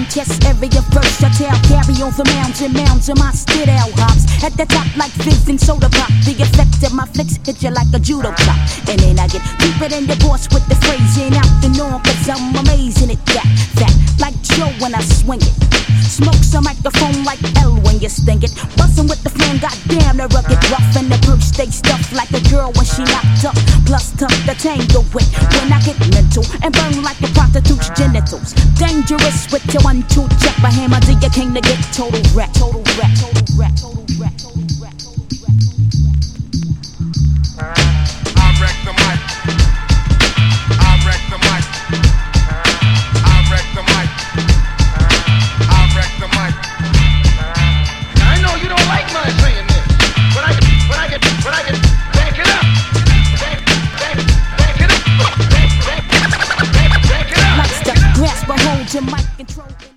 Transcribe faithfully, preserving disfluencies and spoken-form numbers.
test area first. I tell carry on for mounds and mounds of my stidal hops. At the top like fizz and soda pop. The effect of my flicks hit you like a judo chop. And then I get deeper than the boss with the phrasing out the norm, cause I'm amazing at that. That like Joe when I swing it. Smokes a microphone like L when you sting it. Bustin' with the flame, goddamn the rugged rough. And the perch stay stuffed like a girl when she knocked up. Plus tough to tangle with when I get mental. And burn like a prostitute's genitals. Dangerous with your one two check. My hammer to your king to get total wreck. Total wreck, total wreck, total wreck, total wreck, total wreck, total wreck. I wreck the mic. I wreck the mic. I wreck the mic. I wreck the mic. Now I know you don't like my saying this, but I can, but I can, but I can back it up. Back, back, back it up. Back, back, back, back it up. Like to grasp a hold to mic control.